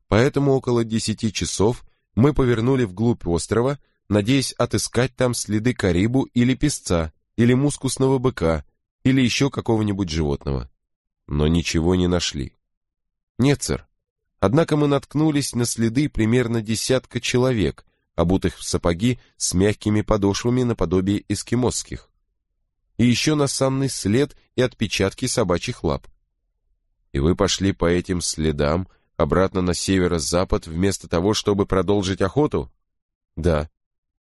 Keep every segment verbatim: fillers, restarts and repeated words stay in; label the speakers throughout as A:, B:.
A: Поэтому около десяти часов мы повернули вглубь острова, надеясь отыскать там следы карибу или песца, или мускусного быка, или еще какого-нибудь животного. Но ничего не нашли. Нет, сэр. Однако мы наткнулись на следы примерно десятка человек, обутых в сапоги с мягкими подошвами наподобие эскимосских. И еще на санный след и отпечатки собачьих лап. И вы пошли по этим следам обратно на северо-запад вместо того, чтобы продолжить охоту? Да.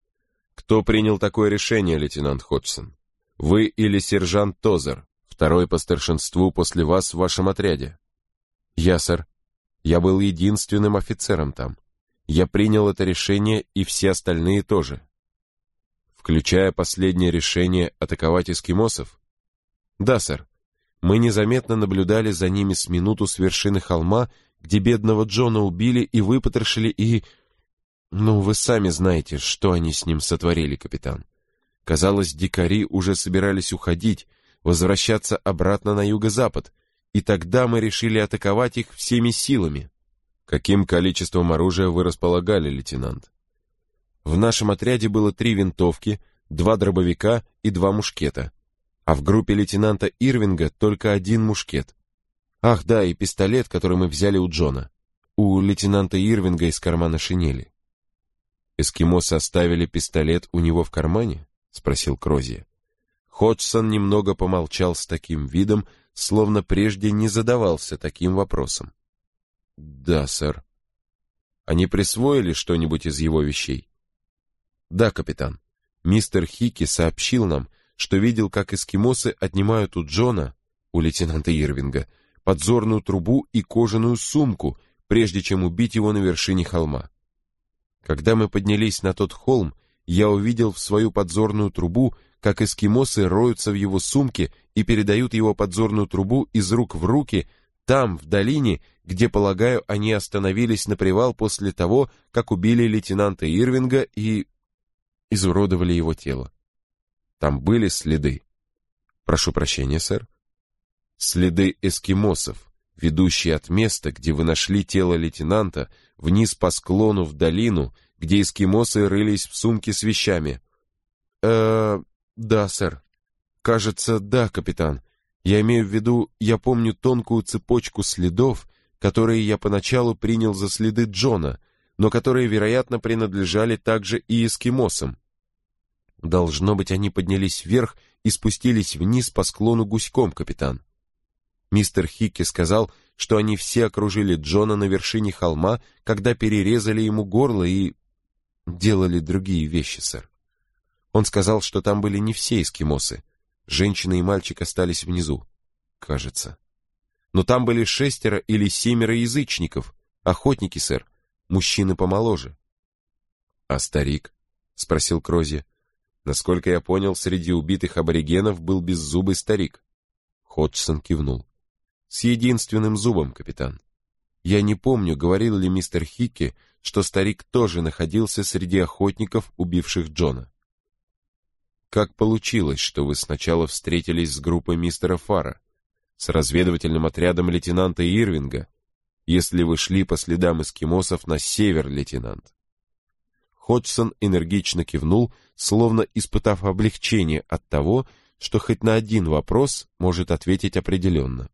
A: Кто принял такое решение, лейтенант Ходжсон? Вы или сержант Тозер, второй по старшинству после вас в вашем отряде? Я, сэр. Я был единственным офицером там. Я принял это решение, и все остальные тоже. Включая последнее решение атаковать эскимосов? Да, сэр. Мы незаметно наблюдали за ними с минуту с вершины холма, где бедного Джона убили и выпотрошили, и... Ну, вы сами знаете, что они с ним сотворили, капитан. Казалось, дикари уже собирались уходить, возвращаться обратно на юго-запад, и тогда мы решили атаковать их всеми силами. Каким количеством оружия вы располагали, лейтенант? В нашем отряде было три винтовки, два дробовика и два мушкета, а в группе лейтенанта Ирвинга только один мушкет. Ах, да, и пистолет, который мы взяли у Джона. У лейтенанта Ирвинга из кармана шинели. Эскимосы оставили пистолет у него в кармане? Спросил Крози. Ходжсон немного помолчал с таким видом, словно прежде не задавался таким вопросом. Да, сэр. Они присвоили что-нибудь из его вещей? Да, капитан. Мистер Хики сообщил нам, что видел, как эскимосы отнимают у Джона, у лейтенанта Ирвинга, подзорную трубу и кожаную сумку, прежде чем убить его на вершине холма. Когда мы поднялись на тот холм, я увидел в свою подзорную трубу, как эскимосы роются в его сумке и передают его подзорную трубу из рук в руки, там, в долине, где, полагаю, они остановились на привал после того, как убили лейтенанта Ирвинга и изуродовали его тело. Там были следы. Прошу прощения, сэр. Следы эскимосов, ведущие от места, где вы нашли тело лейтенанта, вниз по склону в долину, где эскимосы рылись в сумке с вещами. Э, да, сэр. Кажется, да, капитан. Я имею в виду, я помню тонкую цепочку следов, которые я поначалу принял за следы Джона, но которые, вероятно, принадлежали также и эскимосам. Должно быть, они поднялись вверх и спустились вниз по склону гуськом, капитан. Мистер Хикки сказал, что они все окружили Джона на вершине холма, когда перерезали ему горло и делали другие вещи, сэр. Он сказал, что там были не все эскимосы. Женщина и мальчик остались внизу, кажется. Но там были шестеро или семеро язычников, охотники, сэр, мужчины помоложе. — А старик? — спросил Крози. Насколько я понял, среди убитых аборигенов был беззубый старик. Ходжсон кивнул. С единственным зубом, капитан. Я не помню, говорил ли мистер Хикки, что старик тоже находился среди охотников, убивших Джона. Как получилось, что вы сначала встретились с группой мистера Фара, с разведывательным отрядом лейтенанта Ирвинга, если вы шли по следам эскимосов на север, лейтенант? Ходжсон энергично кивнул, словно испытав облегчение от того, что хоть на один вопрос может ответить определенно.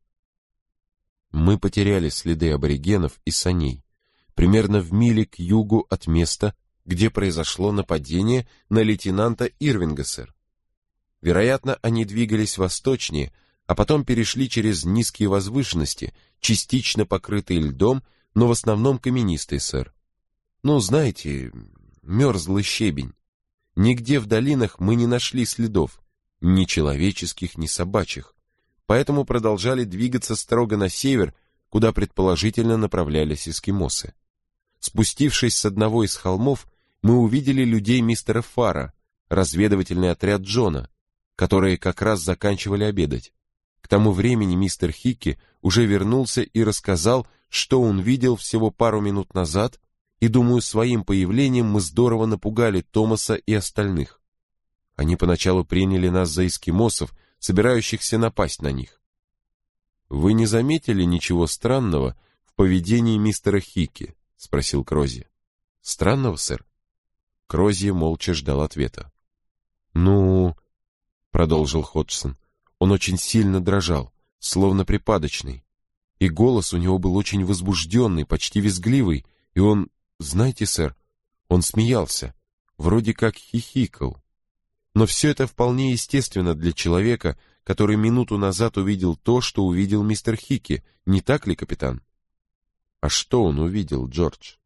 A: Мы потеряли следы аборигенов и саней, примерно в миле к югу от места, где произошло нападение на лейтенанта Ирвинга, сэр. Вероятно, они двигались восточнее, а потом перешли через низкие возвышенности, частично покрытые льдом, но в основном каменистые, сэр. Ну, знаете, мерзлый щебень. Нигде в долинах мы не нашли следов, ни человеческих, ни собачьих, поэтому продолжали двигаться строго на север, куда предположительно направлялись эскимосы. Спустившись с одного из холмов, мы увидели людей мистера Фара, разведывательный отряд Джона, которые как раз заканчивали обедать. К тому времени мистер Хикки уже вернулся и рассказал, что он видел всего пару минут назад, и, думаю, своим появлением мы здорово напугали Томаса и остальных. Они поначалу приняли нас за эскимосов, собирающихся напасть на них. Вы не заметили ничего странного в поведении мистера Хикки? спросил Крозье. Странного, сэр. Крозье молча ждал ответа. Ну, продолжил Ходжсон, он очень сильно дрожал, словно припадочный. И голос у него был очень возбужденный, почти визгливый, и он, знаете, сэр, он смеялся, вроде как хихикал. Но все это вполне естественно для человека, который минуту назад увидел то, что увидел мистер Хики, не так ли, капитан? А что он увидел, Джордж?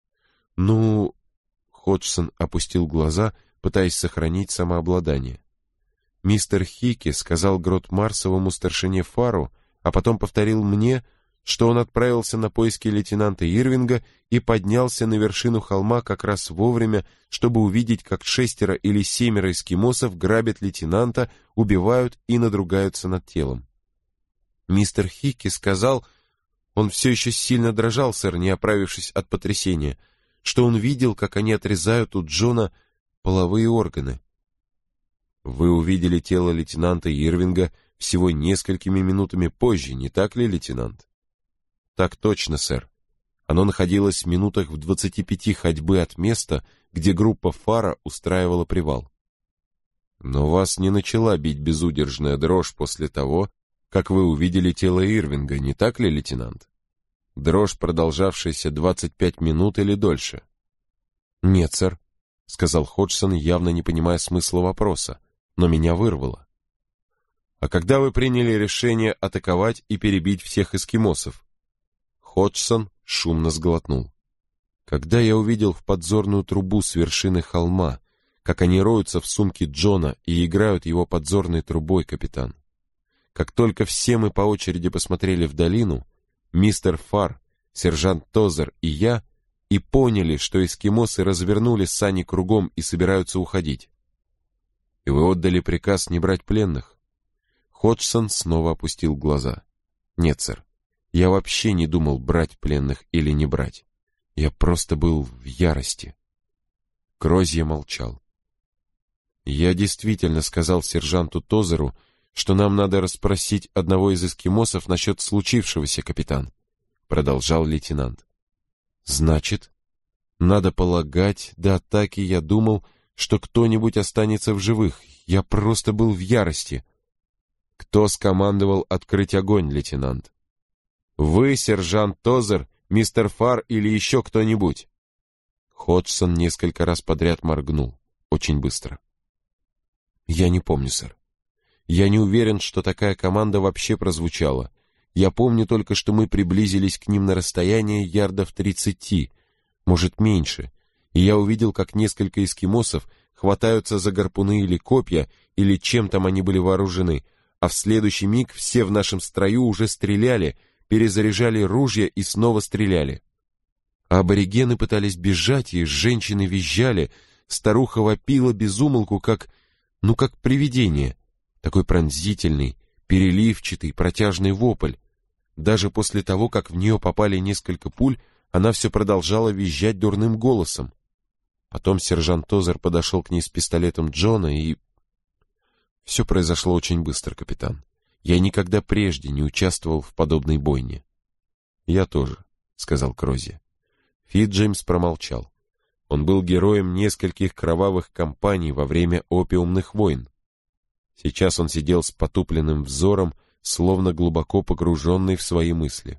A: Ну, Ходжсон опустил глаза, пытаясь сохранить самообладание. Мистер Хики сказал Грот-Марсовому старшине Фару, а потом повторил мне, что он отправился на поиски лейтенанта Ирвинга и поднялся на вершину холма как раз вовремя, чтобы увидеть, как шестеро или семеро эскимосов грабят лейтенанта, убивают и надругаются над телом. Мистер Хики сказал, он все еще сильно дрожал, сэр, не оправившись от потрясения, что он видел, как они отрезают у Джона половые органы. Вы увидели тело лейтенанта Ирвинга всего несколькими минутами позже, не так ли, лейтенант? Так точно, сэр. Оно находилось в минутах в двадцати пяти ходьбы от места, где группа Фара устраивала привал. Но вас не начала бить безудержная дрожь после того, как вы увидели тело Ирвинга, не так ли, лейтенант? Дрожь, продолжавшаяся двадцать пять минут или дольше? Нет, сэр, сказал Ходжсон, явно не понимая смысла вопроса, но меня вырвало. А когда вы приняли решение атаковать и перебить всех эскимосов? Ходжсон шумно сглотнул. Когда я увидел в подзорную трубу с вершины холма, как они роются в сумке Джона и играют его подзорной трубой, капитан. Как только все мы по очереди посмотрели в долину, мистер Фар, сержант Тозер и я, и поняли, что эскимосы развернули сани кругом и собираются уходить. И вы отдали приказ не брать пленных? Ходжсон снова опустил глаза. Нет, сэр. Я вообще не думал, брать пленных или не брать. Я просто был в ярости. Крозье молчал. Я действительно сказал сержанту Тозеру, что нам надо расспросить одного из эскимосов насчет случившегося, капитан, продолжал лейтенант. Значит, надо полагать, до атаки я думал, что кто-нибудь останется в живых. Я просто был в ярости. Кто скомандовал открыть огонь, лейтенант? Вы, сержант Тозер, мистер Фар или еще кто-нибудь? Ходжсон несколько раз подряд моргнул, очень быстро. Я не помню, сэр. Я не уверен, что такая команда вообще прозвучала. Я помню только, что мы приблизились к ним на расстояние ярдов тридцати, может меньше, и я увидел, как несколько эскимосов хватаются за гарпуны или копья, или чем там они были вооружены, а в следующий миг все в нашем строю уже стреляли, перезаряжали ружья и снова стреляли. А аборигены пытались бежать, и женщины визжали, старуха вопила без умолку, как, ну как привидение, такой пронзительный, переливчатый, протяжный вопль. Даже после того, как в нее попали несколько пуль, она все продолжала визжать дурным голосом. Потом сержант Тозер подошел к ней с пистолетом Джона, и... Все произошло очень быстро, капитан. Я никогда прежде не участвовал в подобной бойне. Я тоже, сказал Крозье. Фит Джеймс промолчал. Он был героем нескольких кровавых кампаний во время опиумных войн. Сейчас он сидел с потупленным взором, словно глубоко погруженный в свои мысли.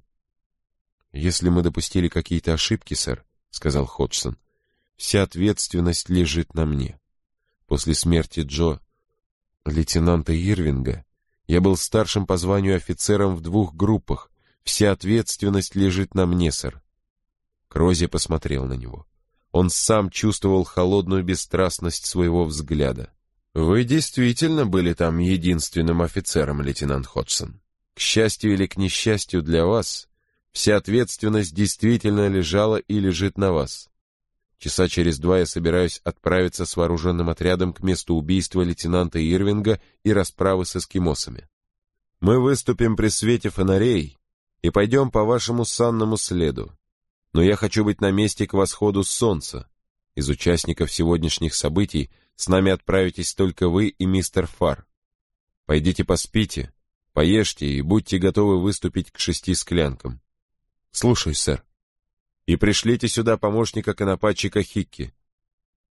A: «Если мы допустили какие-то ошибки, сэр, — сказал Ходжсон, — вся ответственность лежит на мне. После смерти Джо, лейтенанта Ирвинга, я был старшим по званию офицером в двух группах. Вся ответственность лежит на мне, сэр». Крозье посмотрел на него. Он сам чувствовал холодную бесстрастность своего взгляда. «Вы действительно были там единственным офицером, лейтенант Ходжсон. К счастью или к несчастью для вас, вся ответственность действительно лежала и лежит на вас. Часа через два я собираюсь отправиться с вооруженным отрядом к месту убийства лейтенанта Ирвинга и расправы с эскимосами. Мы выступим при свете фонарей и пойдем по вашему санному следу. Но я хочу быть на месте к восходу солнца. Из участников сегодняшних событий с нами отправитесь только вы и мистер Фар. Пойдите поспите, поешьте и будьте готовы выступить к шести склянкам». «Слушаюсь, сэр». И пришлите сюда помощника конопатчика Хикки.